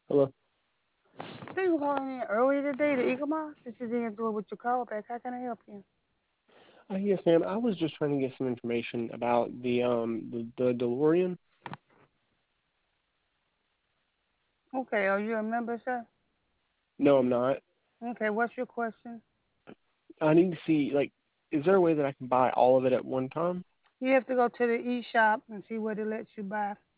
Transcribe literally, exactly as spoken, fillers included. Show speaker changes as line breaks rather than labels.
Hello.
Thank you for calling in early today to Eagle Moss. This is Ian Thor with your call back. How can I help you?
Uh, yes, ma'am. I was just trying to get some information about the um the, the DeLorean.
Okay, are you a member, sir?
No, I'm not.
Okay, what's your question?
I need to see like, is there a way that I can buy all of it at one time?
You have to go to the e-shop and see what it lets you buy.